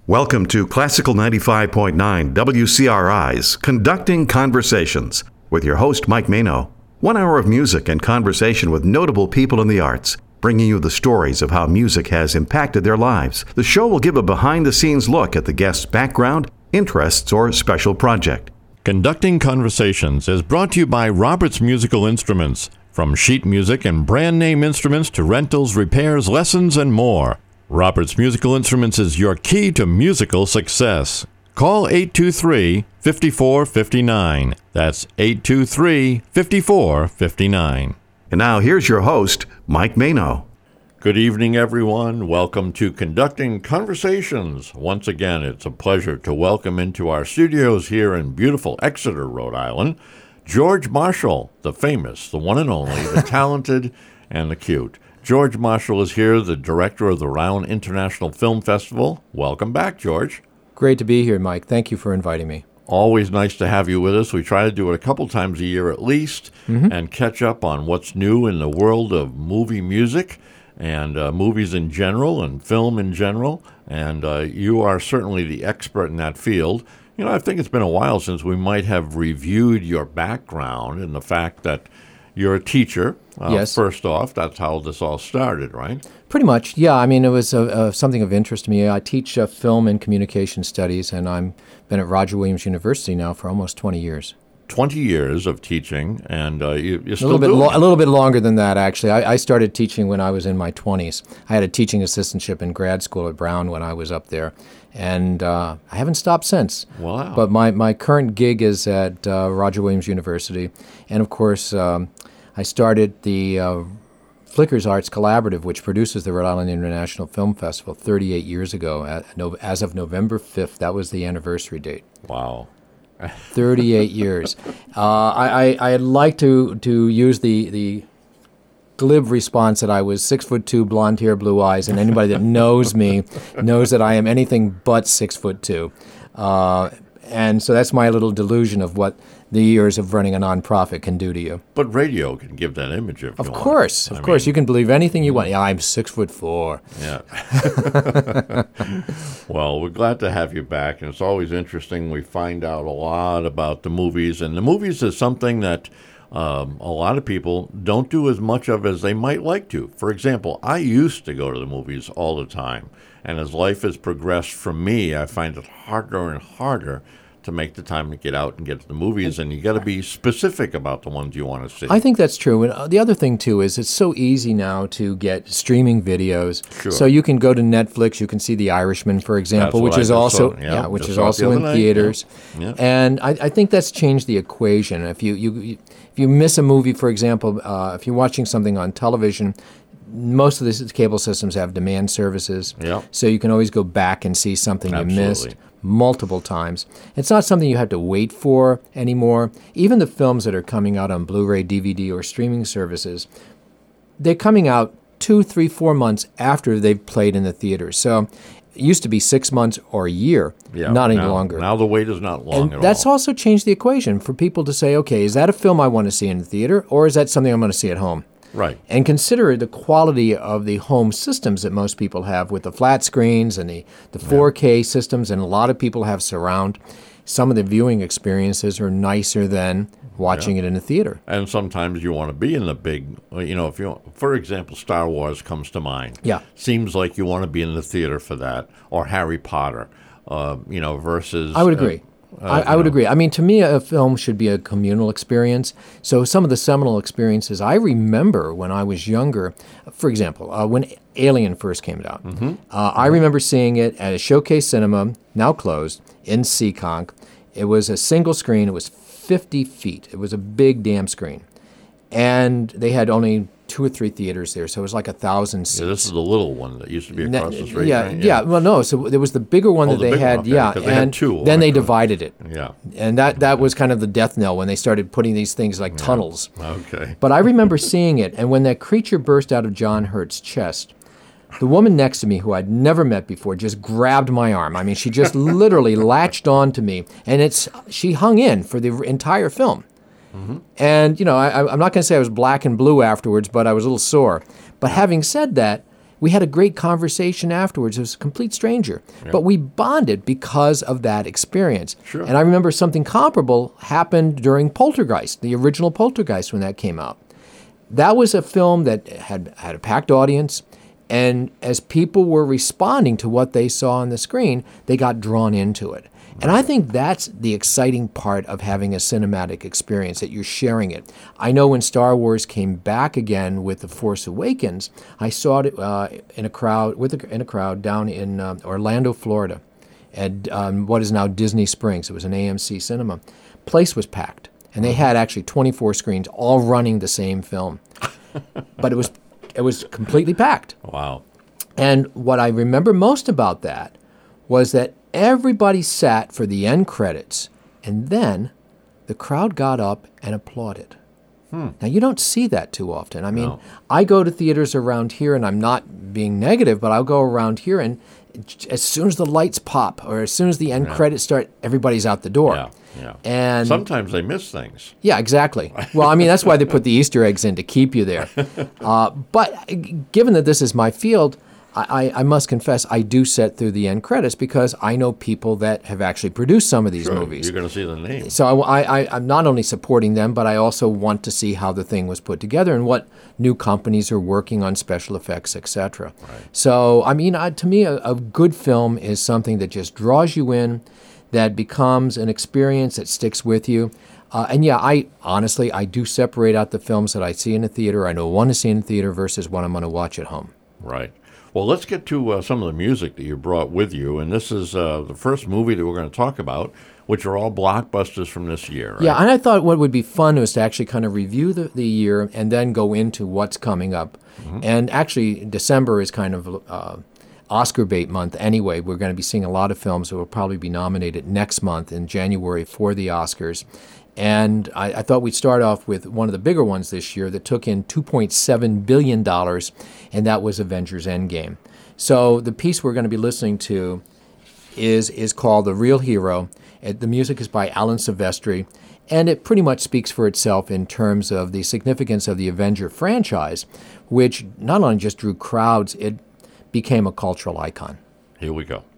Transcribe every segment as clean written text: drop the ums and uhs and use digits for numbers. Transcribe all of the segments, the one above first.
Welcome to Classical 95.9 WCRI's Conducting Conversations with your host, Mike Mano. 1 hour of music and conversation with notable people in the arts, bringing you the stories of how music has impacted their lives. The show will give a behind-the-scenes look at the guest's background, interests, or special project. Conducting Conversations is brought to you by Roberts Musical Instruments. From sheet music and brand name instruments to rentals, repairs, lessons, and more. Roberts Musical Instruments is your key to musical success. Call 823-5459. That's 823-5459. And now here's your host, Mike Mano. Good evening, everyone. Welcome to Conducting Conversations. Once again, it's a pleasure to welcome into our studios here in beautiful Exeter, Rhode Island, George Marshall, the famous, the one and only, the talented, and the cute. George Marshall is here, the director of the Round International Film Festival. Welcome back, George. Great to be here, Mike. Thank you for inviting me. Always nice to have you with us. We try to do it a couple times a year at least and catch up on what's new in the world of movie music and movies in general and film in general. And you are certainly the expert in that field. You know, I think it's been a while since we might have reviewed your background and the fact that you're a teacher. Yes. First off, that's how this all started, right? Pretty much, yeah. I mean, it was something of interest to me. I teach film and communication studies, and I've been at Roger Williams University now for almost 20 years. 20 years of teaching, and you're still a little bit longer than that, actually. I started teaching when I was in my 20s. I had a teaching assistantship in grad school at Brown when I was up there, and I haven't stopped since. Wow. But my current gig is at Roger Williams University, and of course, I started the Flickers Arts Collaborative, which produces the Rhode Island International Film Festival 38 years ago. As of November 5th, that was the anniversary date. Wow. 38 years. I'd like to use the glib response that I was 6'2", blonde hair, blue eyes, and anybody that knows me knows that I am anything but 6'2". And so that's my little delusion of what the years of running a nonprofit can do to you. But radio can give that image if you want. Of course. You can believe anything you want. Yeah, I'm 6'4". Yeah. Well, we're glad to have you back, and it's always interesting. We find out a lot about the movies, and the movies is something that a lot of people don't do as much of as they might like to. For example, I used to go to the movies all the time, and as life has progressed for me, I find it harder and harder to make the time to get out and get to the movies, and you got to be specific about the ones you want to see. I think that's true. And the other thing, too, is it's so easy now to get streaming videos. Sure. So you can go to Netflix, you can see The Irishman, for example, which is also in theaters. Yeah. And I think that's changed the equation. If you miss a movie, for example, if you're watching something on television, most of the cable systems have demand services, so you can always go back and see something you missed multiple times. It's not something you have to wait for anymore. Even the films that are coming out on Blu-ray, DVD, or streaming services, they're coming out 2, 3, 4 months after they've played in the theater. So it used to be 6 months or a year, not any longer. Now the wait is not long at all. That's also changed the equation for people to say, okay, is that a film I want to see in the theater, or is that something I'm going to see at home? Right. And consider the quality of the home systems that most people have with the flat screens and the 4K systems, and a lot of people have surround. Some of the viewing experiences are nicer than watching it in a theater. And sometimes you want to be in the big, if you, for example, Star Wars comes to mind. Yeah. Seems like you want to be in the theater for that, or Harry Potter, versus... I would agree. I would agree. I mean, to me, a film should be a communal experience. So some of the seminal experiences I remember when I was younger, for example, when Alien first came out, I remember seeing it at a Showcase Cinema, now closed, in Seekonk. It was a single screen. It was 50 feet. It was a big damn screen. And they had only 2 or 3 theaters there, so it was like 1,000 seats. Yeah, this is the little one that used to be across the street. Yeah. Well, no. So there was the bigger one that they had. And then they divided it. Yeah. And that was kind of the death knell when they started putting these things like tunnels. Okay. But I remember seeing it, and when that creature burst out of John Hurt's chest, the woman next to me, who I'd never met before, just grabbed my arm. I mean, she just literally latched on to me, and she hung in for the entire film. And, I'm not going to say I was black and blue afterwards, but I was a little sore. But having said that, We had a great conversation afterwards. It was a complete stranger. Yeah. But we bonded because of that experience. Sure. And I remember something comparable happened during Poltergeist, the original Poltergeist, when that came out. That was a film that had a packed audience, and as people were responding to what they saw on the screen, they got drawn into it. And I think that's the exciting part of having a cinematic experience, that you're sharing it. I know when Star Wars came back again with The Force Awakens, I saw it in a crowd down in Orlando, Florida, at what is now Disney Springs. It was an AMC cinema. Place was packed, and they had actually 24 screens all running the same film. But it was completely packed. Wow. And what I remember most about that was that everybody sat for the end credits, and then the crowd got up and applauded. Now, you don't see that too often. I mean, I go to theaters around here, and I'm not being negative, but I'll go around here, and as soon as the lights pop or as soon as the end credits start, everybody's out the door. Yeah. And sometimes they miss things. Yeah, exactly. Well, I mean, that's why they put the Easter eggs in, to keep you there. But given that this is my field, I must confess I do sit through the end credits because I know people that have actually produced some of these movies. You're going to see the names. So I'm not only supporting them, but I also want to see how the thing was put together and what new companies are working on special effects, etc. Right. So, I mean, to me, a good film is something that just draws you in, that becomes an experience that sticks with you. And yeah, I do separate out the films that I see in a theater, I know want to see in a theater versus what I'm going to watch at home. Right. Well, let's get to some of the music that you brought with you. And this is the first movie that we're going to talk about, which are all blockbusters from this year. Right? Yeah, and I thought what would be fun was to actually kind of review the year and then go into what's coming up. Mm-hmm. And actually, December is kind of Oscar bait month anyway. We're going to be seeing a lot of films that will probably be nominated next month in January for the Oscars. And I thought we'd start off with one of the bigger ones this year that took in $2.7 billion, and that was Avengers Endgame. So the piece we're going to be listening to is called The Real Hero. The music is by Alan Silvestri, and it pretty much speaks for itself in terms of the significance of the Avenger franchise, which not only just drew crowds, it became a cultural icon. Here we go.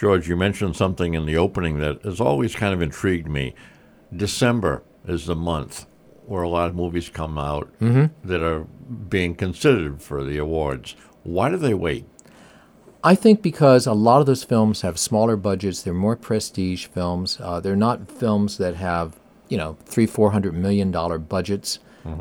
George, you mentioned something in the opening that has always kind of intrigued me. December is the month where a lot of movies come out that are being considered for the awards. Why do they wait? I think because a lot of those films have smaller budgets. They're more prestige films. They're not films that have, $300-400 million budgets.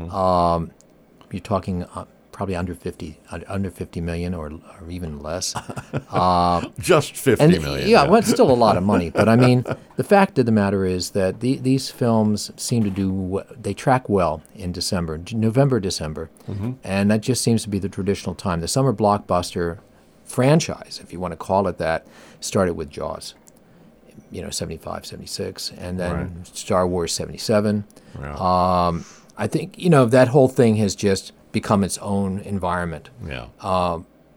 You're talking probably under 50 million or even less. Just 50 million. Yeah, well, it's still a lot of money. But I mean, the fact of the matter is that these films seem to they track well in December, November, December. And that just seems to be the traditional time. The summer blockbuster franchise, if you want to call it that, started with Jaws, 75, 76, and then Star Wars 77. Yeah. I think, that whole thing has just become its own environment. Yeah.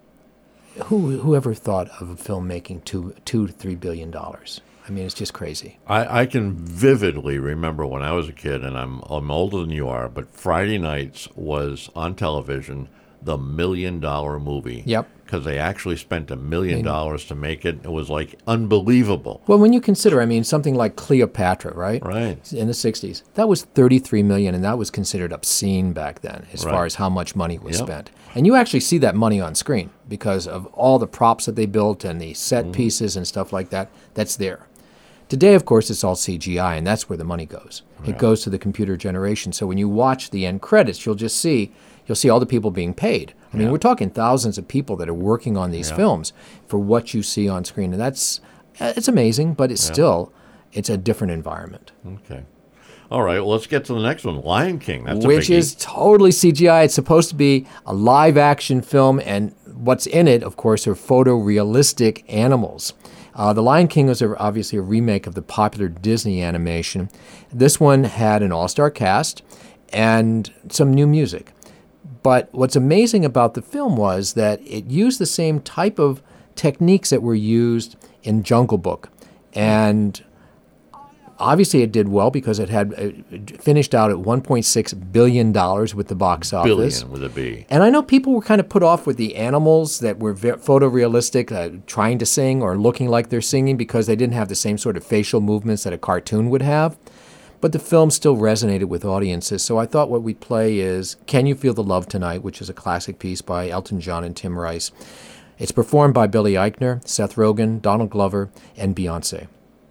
Whoever thought of a film making $2 to $3 billion? I mean, it's just crazy. I can vividly remember when I was a kid, and I'm older than you are, but Friday nights was on television the $1 million movie. Yep. Because they actually spent $1 million to make it. It was like unbelievable. Well, when you consider, something like Cleopatra, right? Right. In the 60s, that was $33 million, and that was considered obscene back then as far as how much money was spent. And you actually see that money on screen because of all the props that they built and the set pieces and stuff like that. That's there. Today, of course, it's all CGI, and that's where the money goes. Yeah. It goes to the computer generation. So when you watch the end credits, you'll see all the people being paid. I mean, we're talking thousands of people that are working on these films for what you see on screen. And it's amazing, but it's a different environment. Okay. All right, well, let's get to the next one, Lion King. That's Which is totally CGI. It's supposed to be a live-action film, and what's in it, of course, are photorealistic animals. The Lion King was obviously a remake of the popular Disney animation. This one had an all-star cast and some new music. But what's amazing about the film was that it used the same type of techniques that were used in Jungle Book. And obviously it did well because it finished out at $1.6 billion with the box office. Billion with a B. And I know people were kind of put off with the animals that were photorealistic, trying to sing or looking like they're singing because they didn't have the same sort of facial movements that a cartoon would have. But the film still resonated with audiences, so I thought what we'd play is Can You Feel the Love Tonight, which is a classic piece by Elton John and Tim Rice. It's performed by Billy Eichner, Seth Rogen, Donald Glover, and Beyoncé.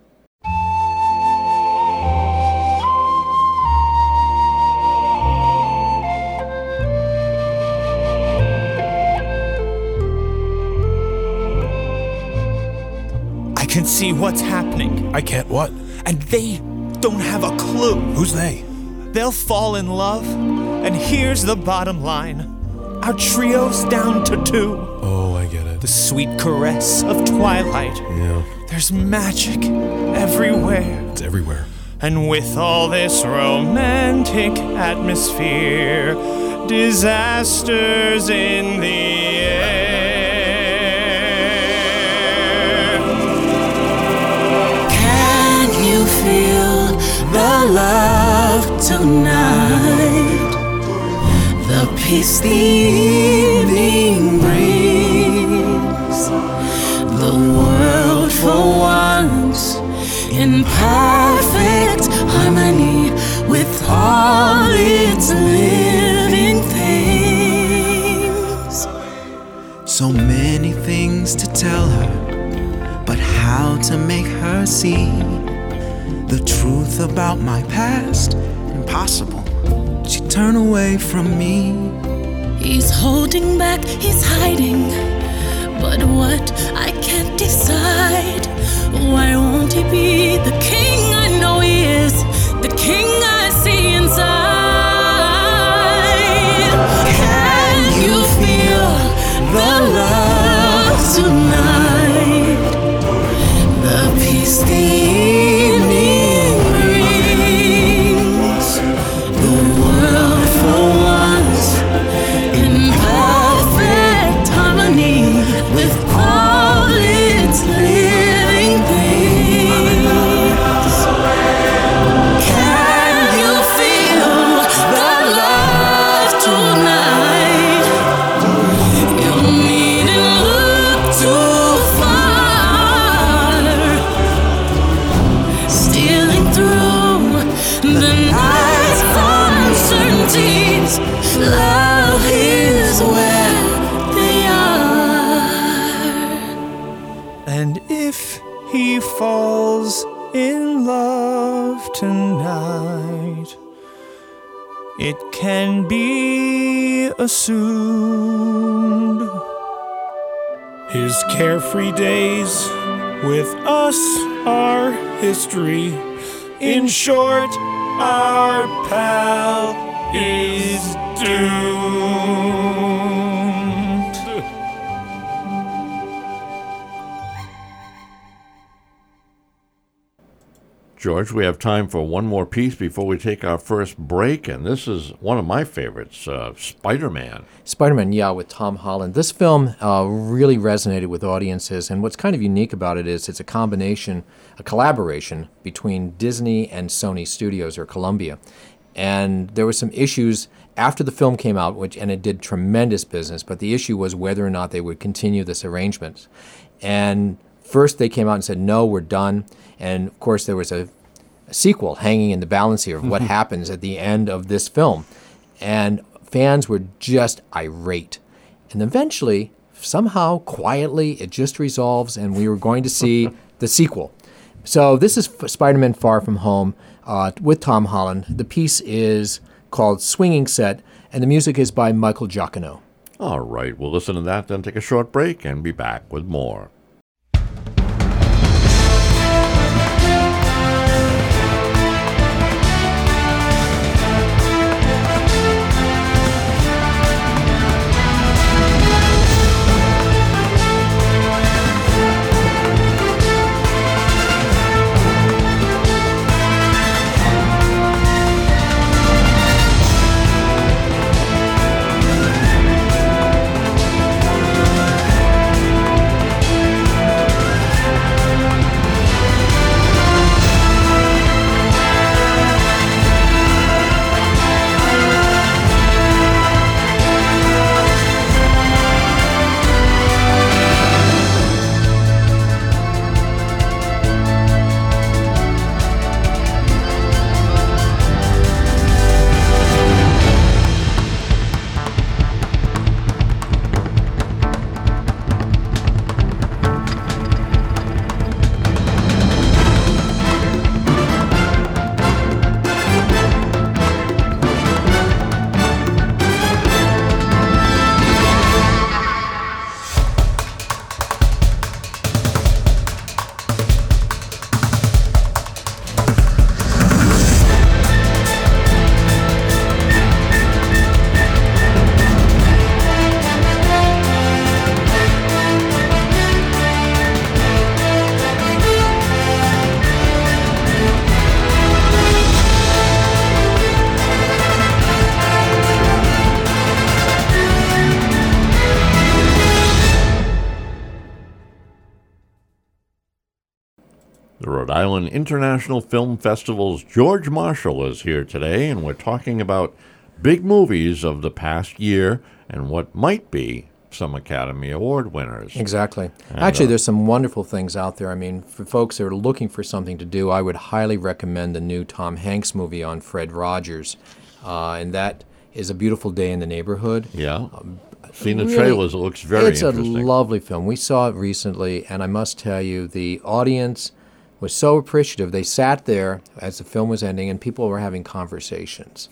I can see what's happening. I can't what? And they don't have a clue. Who's they? They'll fall in love, and here's the bottom line. Our trio's down to 2. Oh, I get it. The sweet caress of twilight. Yeah. There's magic everywhere. It's everywhere. And with all this romantic atmosphere, disasters in the air. Can you feel the love tonight? The peace the evening brings. The world for once in perfect harmony with all its living things. So many things to tell her, but how to make her see the truth about my past? Impossible. She'd turn away from me. He's holding back, he's hiding, but what I can't decide. Why won't he be the king I know he is, the king I see inside? Can you feel the love tonight? The peace the evening brings. The world for once in perfect harmony with all its living things. Can you feel days. Love is where they are. And if he falls in love tonight, it can be assumed his carefree days with us are history. In short, our pal is doomed. George, we have time for one more piece before we take our first break, and this is one of my favorites, Spider-Man. Spider-Man, yeah, with Tom Holland. This film really resonated with audiences, and what's kind of unique about it is it's a collaboration between Disney and Sony Studios, or Columbia. And there were some issues after the film came out, and it did tremendous business, but the issue was whether or not they would continue this arrangement. And first they came out and said, no, we're done. And of course there was a sequel hanging in the balance here of what happens at the end of this film. And fans were just irate. And eventually, somehow, quietly, it just resolves, and we were going to see the sequel. So this is Spider-Man Far From Home with Tom Holland. The piece is called Swinging Set, and the music is by Michael Giacchino. All right, we'll listen to that, then take a short break, and be back with more. The Rhode Island International Film Festival's George Marshall is here today, and we're talking about big movies of the past year and what might be some Academy Award winners. Exactly. Actually, there's some wonderful things out there. I mean, for folks that are looking for something to do, I would highly recommend the new Tom Hanks movie on Fred Rogers, and that is A Beautiful Day in the Neighborhood. Yeah. Seen the trailers, it looks very interesting. It's a lovely film. We saw it recently, and I must tell you, the audience was so appreciative. They sat there as the film was ending, and people were having conversations.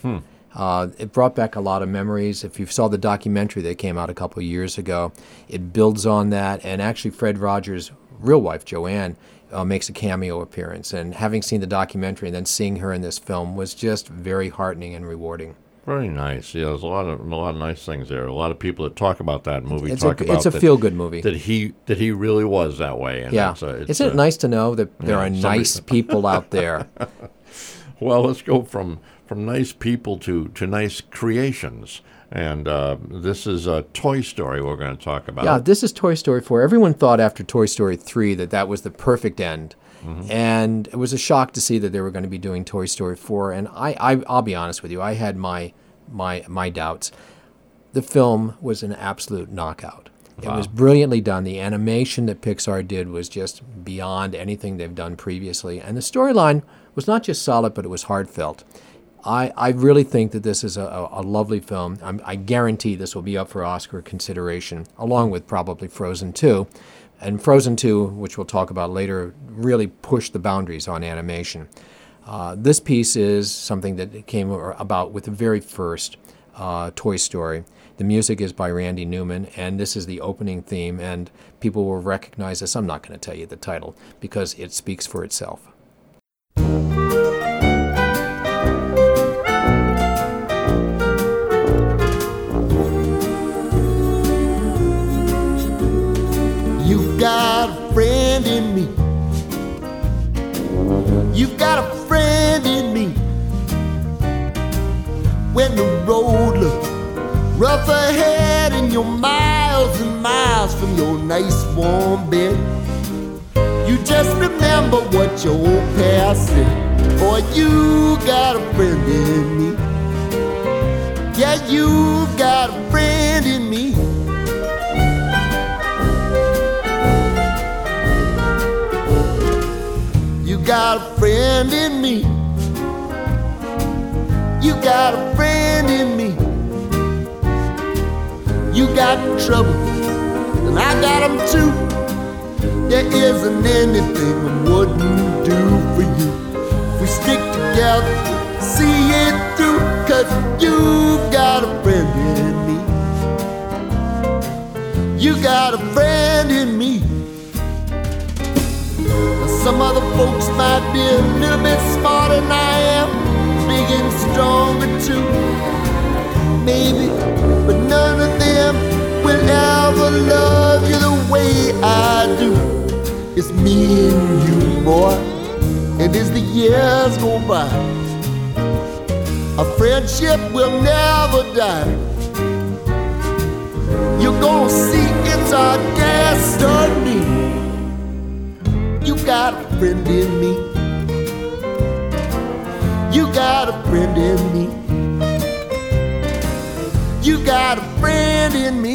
It brought back a lot of memories. If you saw the documentary that came out a couple of years ago, it builds on that. And actually, Fred Rogers' real wife, Joanne, makes a cameo appearance. And having seen the documentary and then seeing her in this film was just very heartening and rewarding. Very nice. Yeah, there's a lot of nice things there. A lot of people that talk about that movie it's a feel-good movie. That he really was that way. And yeah. Isn't it nice to know that there are nice people out there? Well, let's go from nice people to nice creations. And this is a Toy Story we're going to talk about. Yeah, this is Toy Story 4. Everyone thought after Toy Story 3 that was the perfect end. Mm-hmm. And it was a shock to see that they were going to be doing Toy Story 4. And I'll be honest with you, I had my doubts. The film was an absolute knockout. Wow. It was brilliantly done. The animation that Pixar did was just beyond anything they've done previously. And the storyline was not just solid, but it was heartfelt. I really think that this is a lovely film. I guarantee this will be up for Oscar consideration, along with probably Frozen 2. And Frozen 2, which we'll talk about later, really pushed the boundaries on animation. This piece is something that came about with the very first Toy Story. The music is by Randy Newman, and this is the opening theme, and people will recognize this. I'm not going to tell you the title because it speaks for itself. You've got a friend in me. You've got a friend in me. When the road looks rough ahead and you're miles and miles from your nice warm bed, you just remember what your old past said. Boy, you got a friend in me. Yeah, you got a friend in me. You got a friend in me. You got a friend in me. You got trouble, and I got them too. There isn't anything I wouldn't do for you. If we stick together, see it through, 'cause you've got a friend in me. You got a friend in me. Some other folks might be a little bit smarter than I am, big and stronger too, maybe, but none of them will ever love you the way I do. It's me and you, boy, and as the years go by, our friendship will never die. You're gonna see it's our destiny. You got a friend in me. You got a friend in me. You got a friend in me.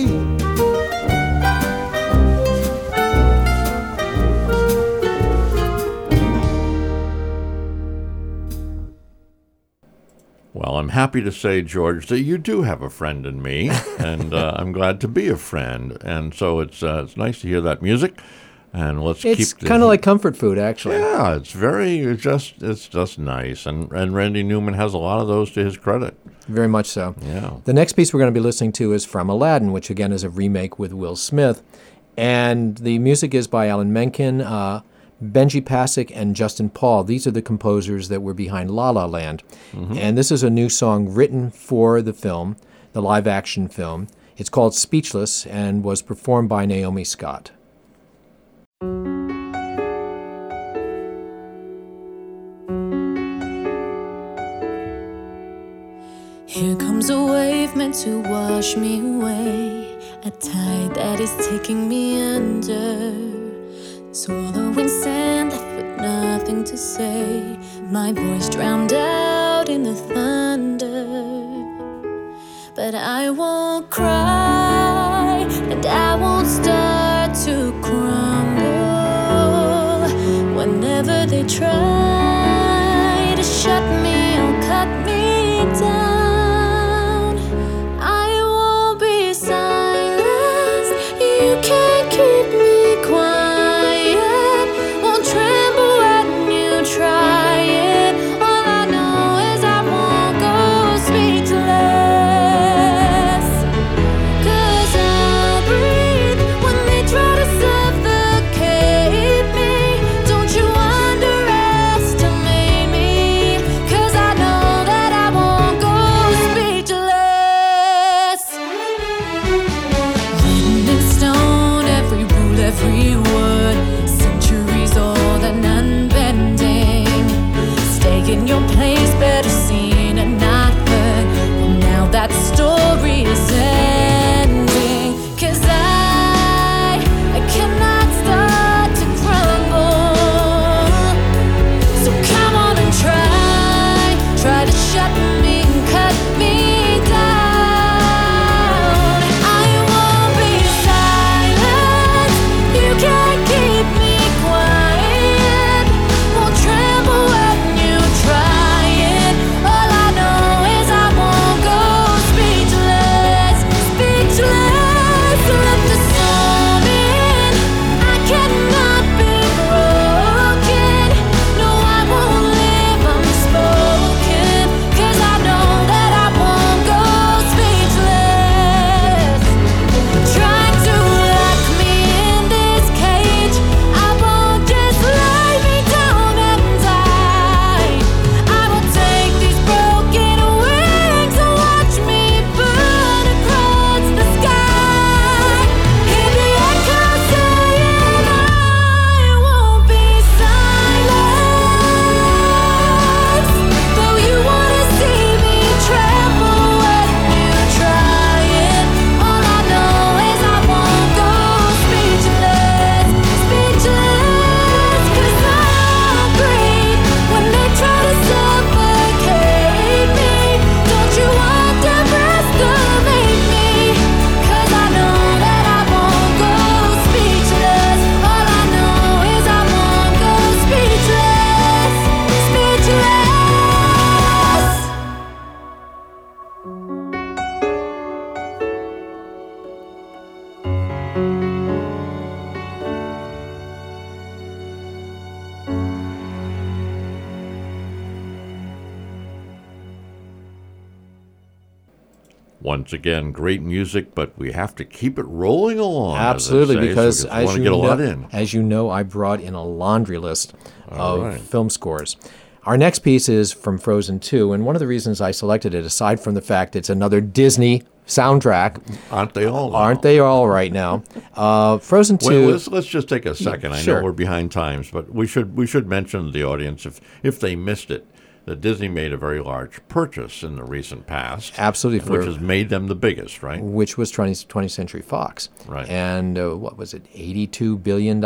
Well, I'm happy to say, George, that you do have a friend in me, and I'm glad to be a friend. And so it's nice to hear that music. And it's kind of like comfort food, actually. Yeah, it's just nice. And Randy Newman has a lot of those to his credit. Very much so. Yeah. The next piece we're going to be listening to is from Aladdin, which again is a remake with Will Smith. And the music is by Alan Menken, Benji Pasek, and Justin Paul. These are the composers that were behind La La Land. Mm-hmm. And this is a new song written for the film, the live-action film. It's called Speechless and was performed by Naomi Scott. Here comes a wave meant to wash me away, a tide that is taking me under, swallowing sand left with nothing to say, my voice drowned out in the thunder. But I won't cry, and I won't start to crumble. Whenever they try to shut me or cut me down, I won't be silenced. You can't keep me quiet. Won't tremble when you try it. All I know is I won't go speechless. 'Cause I'll breathe when they try to suffocate me. Don't you underestimate Once again, great music, but we have to keep it rolling along. Absolutely, because so as you know, I brought in a laundry list of film scores. Our next piece is from Frozen 2, and one of the reasons I selected it, aside from the fact it's another Disney soundtrack. Aren't they all? Aren't they all right now? Frozen 2. Well, let's just take a second. I know we're behind times, but we should mention to the audience, if they missed it, that Disney made a very large purchase in the recent past. Absolutely. Which has made them the biggest, right? Which was 20th Century Fox. Right. And what was it, $82 billion?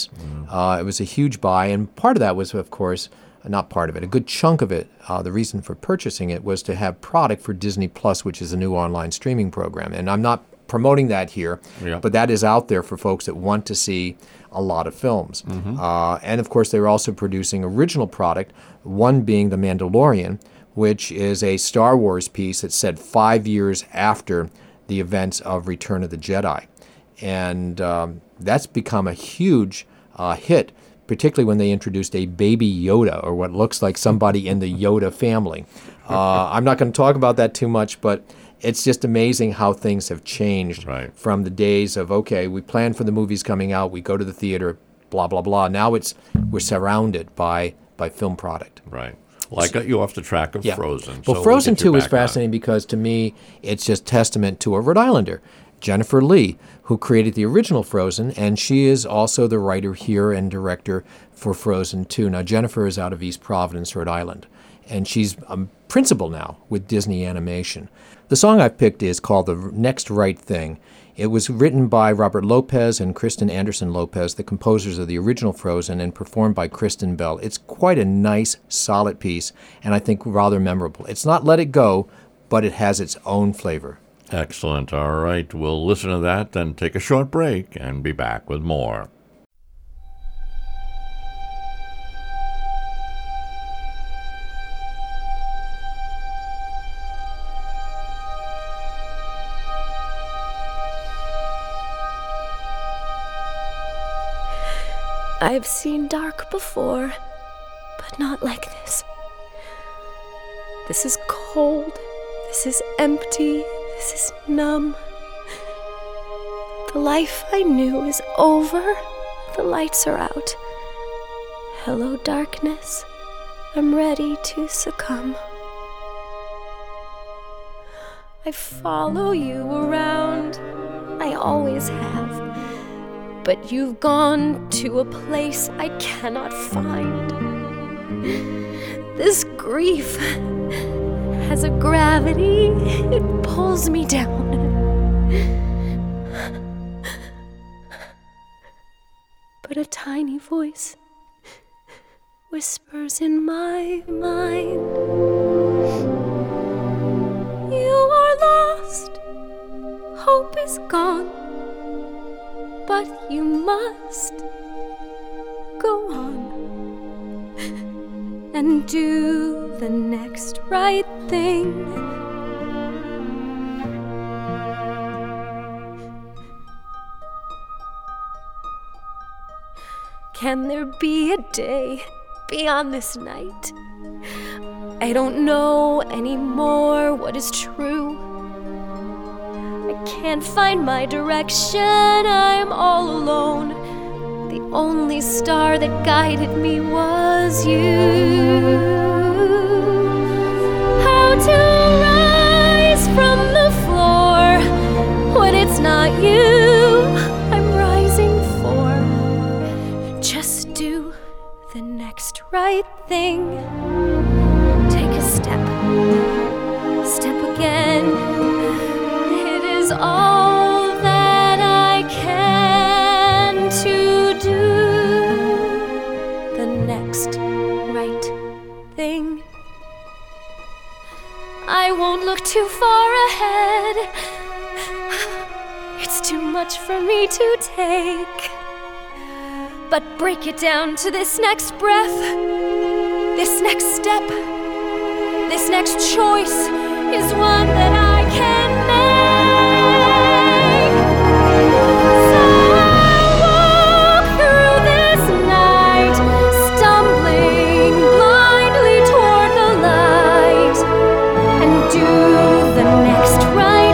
It was a huge buy, and part of that was, of course, not part of it, a good chunk of it, the reason for purchasing it was to have product for Disney Plus, which is a new online streaming program. And I'm not promoting that here, but that is out there for folks that want to see a lot of films. And of course, they were also producing original product, one being The Mandalorian, which is a Star Wars piece that's set 5 years after the events of Return of the Jedi. And that's become a huge hit, particularly when they introduced a baby Yoda, or what looks like somebody in the Yoda family. I'm not going to talk about that too much, but it's just amazing how things have changed from the days of, okay, we plan for the movies coming out, we go to the theater, blah, blah, blah. Now we're surrounded by film product. Right. Well, I got you off the track of Frozen. Well, so Frozen 2 is fascinating because, to me, it's just testament to a Rhode Islander, Jennifer Lee, who created the original Frozen, and she is also the writer here and director for Frozen 2. Now, Jennifer is out of East Providence, Rhode Island, and she's a principal now with Disney Animation. The song I've picked is called The Next Right Thing. It was written by Robert Lopez and Kristen Anderson Lopez, the composers of the original Frozen, and performed by Kristen Bell. It's quite a nice, solid piece, and I think rather memorable. It's not Let It Go, but it has its own flavor. Excellent. All right. We'll listen to that, then take a short break and be back with more. I've seen dark before, but not like this. This is cold. This is empty. This is numb. The life I knew is over. The lights are out. Hello, darkness. I'm ready to succumb. I follow you around. I always have. But you've gone to a place I cannot find. This grief has a gravity, it pulls me down. But a tiny voice whispers in my mind. You are lost, hope is gone. But you must go on and do the next right thing. Can there be a day beyond this night? I don't know anymore what is true. I can't find my direction, I'm all alone. The only star that guided me was you. How to rise from the floor when it's not you I'm rising for. Just do the next right thing. Take a step, step again. All that I can to do the next right thing. I won't look too far ahead. It's too much for me to take. But break it down to this next breath, this next step, this next choice is one that I can make. Right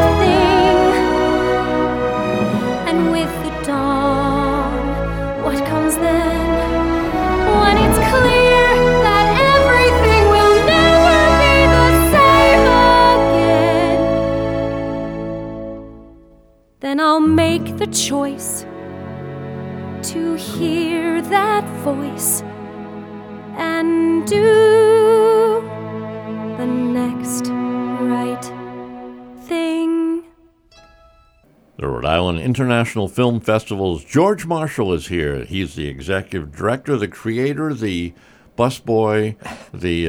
then I'll make the choice to hear that voice and do the next right thing. The Rhode Island International Film Festival's George Marshall is here. He's the executive director, the creator, the busboy, the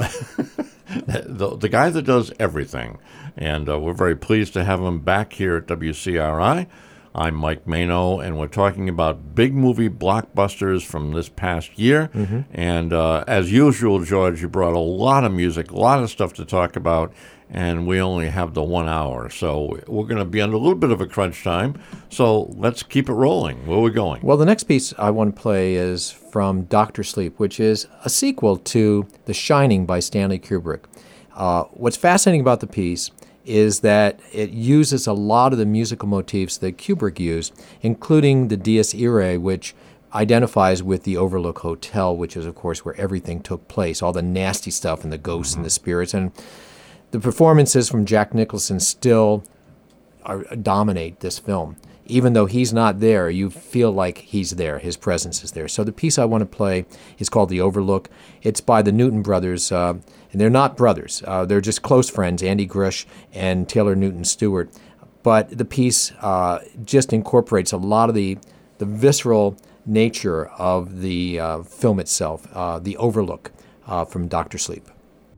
the guy that does everything. And we're very pleased to have him back here at WCRI. I'm Mike Mano, and we're talking about big movie blockbusters from this past year. Mm-hmm. And as usual, George, you brought a lot of music, a lot of stuff to talk about, and we only have the 1 hour. So we're going to be under a little bit of a crunch time. So let's keep it rolling. Where are we going? Well, the next piece I want to play is from Dr. Sleep, which is a sequel to The Shining by Stanley Kubrick. What's fascinating about the piece is that it uses a lot of the musical motifs that Kubrick used, including the Dies Irae, which identifies with the Overlook Hotel, which is, of course, where everything took place, all the nasty stuff and the ghosts and the spirits. And the performances from Jack Nicholson still dominate this film. Even though he's not there, you feel like he's there. His presence is there. So the piece I want to play is called The Overlook. It's by the Newton brothers, and they're not brothers. They're just close friends, Andy Grush and Taylor Newton Stewart. But the piece just incorporates a lot of the visceral nature of the film itself, The Overlook, from Dr. Sleep.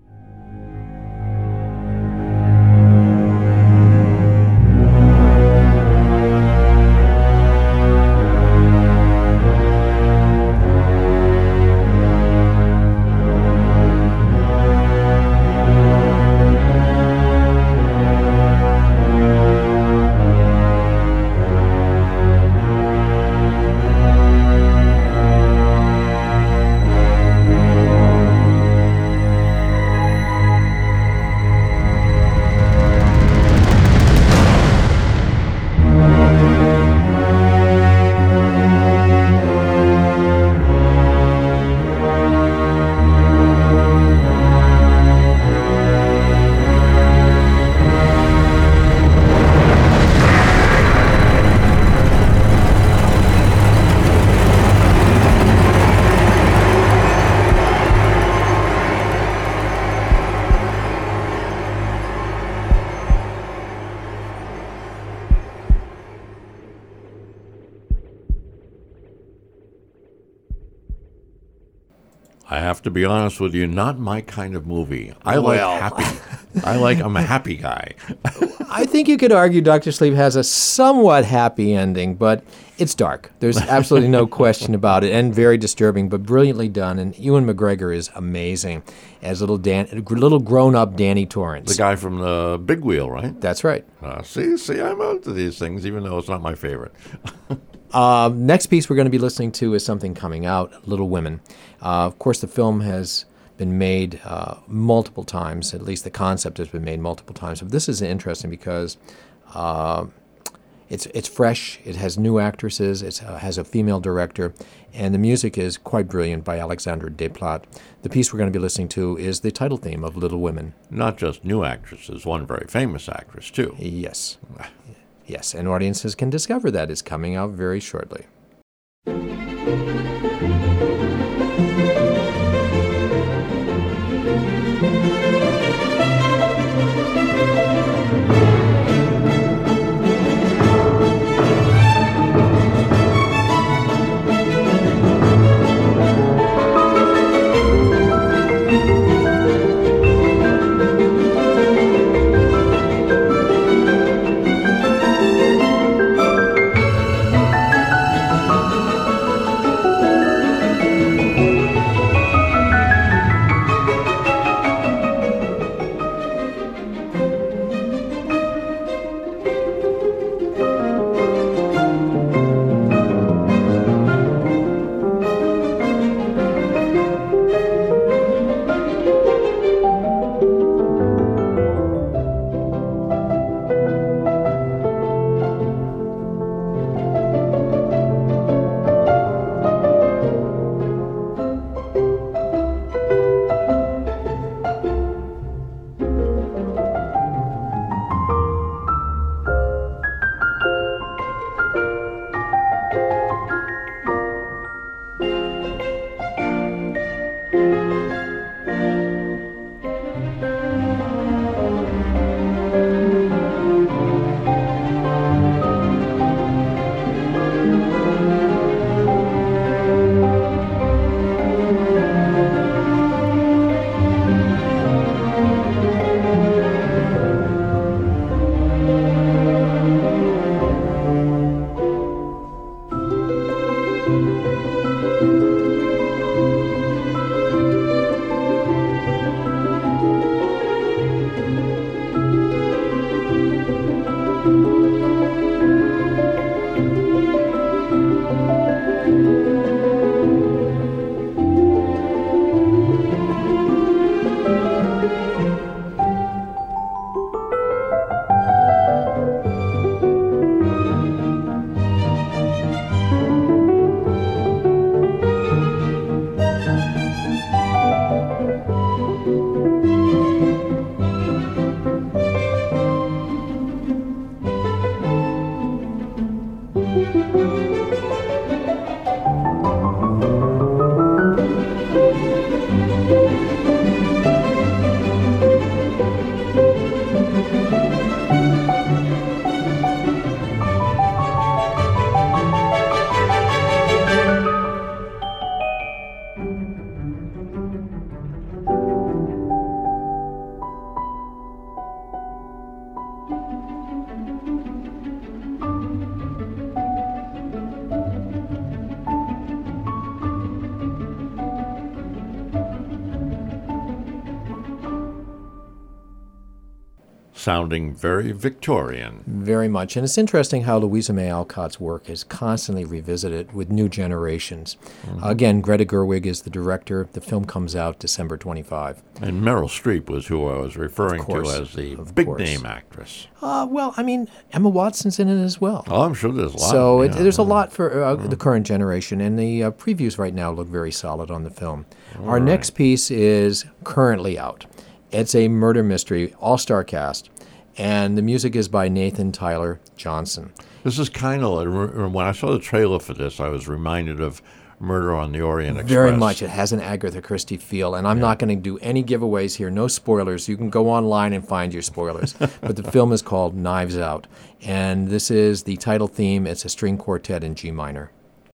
I have to be honest with you, not my kind of movie. I'm a happy guy. I think you could argue Dr. Sleep has a somewhat happy ending, but it's dark. There's absolutely no question about it, and very disturbing, but brilliantly done. And Ewan McGregor is amazing as little grown-up Danny Torrance. The guy from the Big Wheel, right? That's right. See, I'm into these things, even though it's not my favorite. Next piece we're going to be listening to is something coming out, Little Women. Of course, the film has been made multiple times. At least the concept has been made multiple times. But this is interesting because it's fresh. It has new actresses. It has a female director. And the music is quite brilliant by Alexandre Desplat. The piece we're going to be listening to is the title theme of Little Women. Not just new actresses, one very famous actress, too. Yes. Yes, and audiences can discover that. It's coming out very shortly. sounding very Victorian. Very much. And it's interesting how Louisa May Alcott's work is constantly revisited with new generations. Again, Greta Gerwig is the director. The film comes out December 25. And Meryl Streep was who I was referring to as the big-name actress. Well, I mean, Emma Watson's in it as well. Oh, I'm sure there's a lot. So there's a lot for the current generation, and the previews right now look very solid on the film. Our next piece is currently out. It's a murder mystery, all-star cast, and the music is by Nathan Tyler Johnson. This is kind of, when I saw the trailer for this, I was reminded of Murder on the Orient Express. Very much. It has an Agatha Christie feel, and I'm not going to do any giveaways here, no spoilers. You can go online and find your spoilers. But the film is called Knives Out, and this is the title theme. It's a string quartet in G minor.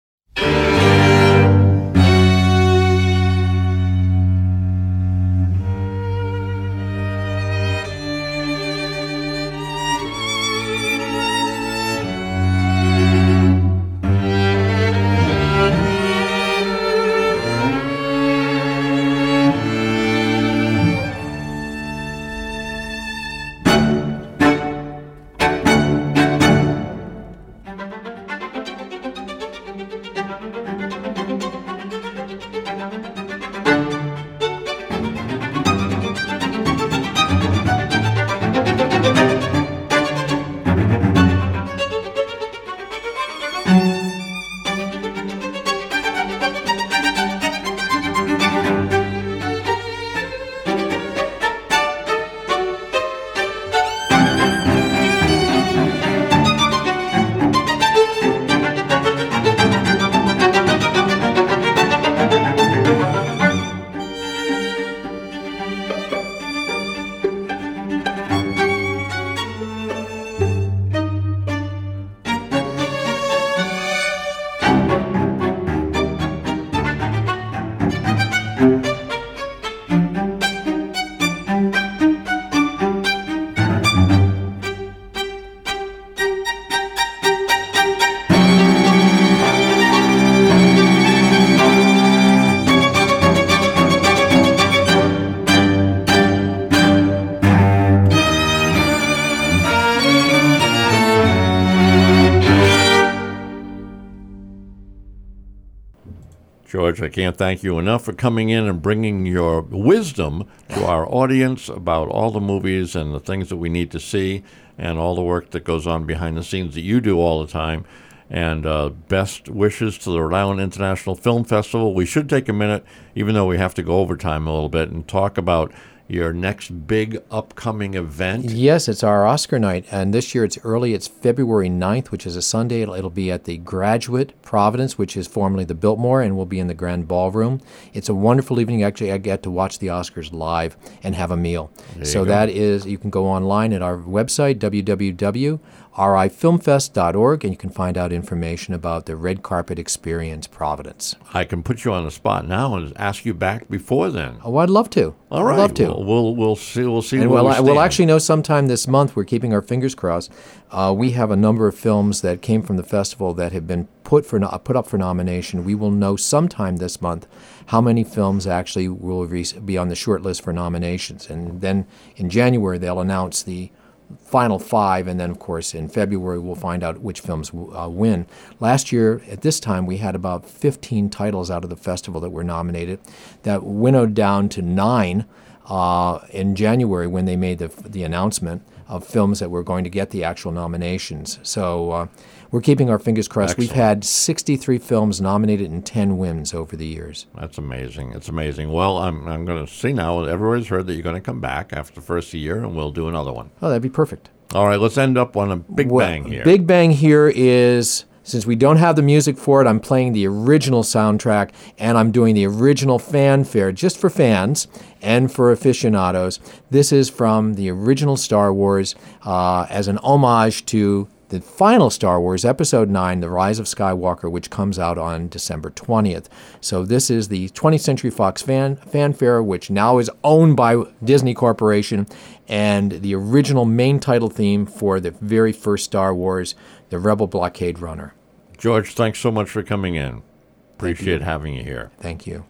George, I can't thank you enough for coming in and bringing your wisdom to our audience about all the movies and the things that we need to see and all the work that goes on behind the scenes that you do all the time. And best wishes to the Rhode Island International Film Festival. We should take a minute, even though we have to go overtime a little bit, and talk about your next big upcoming event. Yes, it's our Oscar night, and this year it's early. It's February 9th, which is a Sunday. It'll be at the Graduate Providence, which is formerly the Biltmore, and will be in the Grand Ballroom. It's a wonderful evening. Actually, I get to watch the Oscars live and have a meal. So that is, you can go online at our website, www.rifilmfest.org, and you can find out information about the Red Carpet Experience Providence. I can put you on the spot now and ask you back before then. Oh, I'd love to. All right. I'd love to. We'll see. And we'll actually know sometime this month. We're keeping our fingers crossed. We have a number of films that came from the festival that have been put up for nomination. We will know sometime this month how many films actually will be on the short list for nominations. And then in January, they'll announce the final 5, and then, of course, in February, we'll find out which films win. Last year, at this time, we had about 15 titles out of the festival that were nominated. That winnowed down to 9 in January when they made the announcement of films that were going to get the actual nominations. So we're keeping our fingers crossed. Excellent. We've had 63 films nominated and 10 wins over the years. That's amazing. It's amazing. Well, I'm going to see now. Everybody's heard that you're going to come back after the first year, and we'll do another one. Oh, that'd be perfect. All right, let's end up on a big bang here. Big bang here is, since we don't have the music for it, I'm playing the original soundtrack, and I'm doing the original fanfare just for fans and for aficionados. This is from the original Star Wars as an homage to the final Star Wars, Episode 9, The Rise of Skywalker, which comes out on December 20th. So this is the 20th Century Fox fanfare, which now is owned by Disney Corporation, and the original main title theme for the very first Star Wars, The Rebel Blockade Runner. George, thanks so much for coming in. Appreciate having you here. Thank you.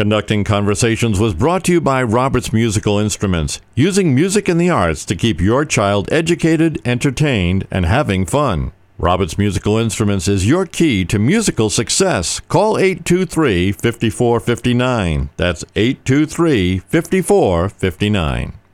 Conducting Conversations was brought to you by Roberts Musical Instruments, using music in the arts to keep your child educated, entertained, and having fun. Roberts Musical Instruments is your key to musical success. Call 823-5459. That's 823-5459.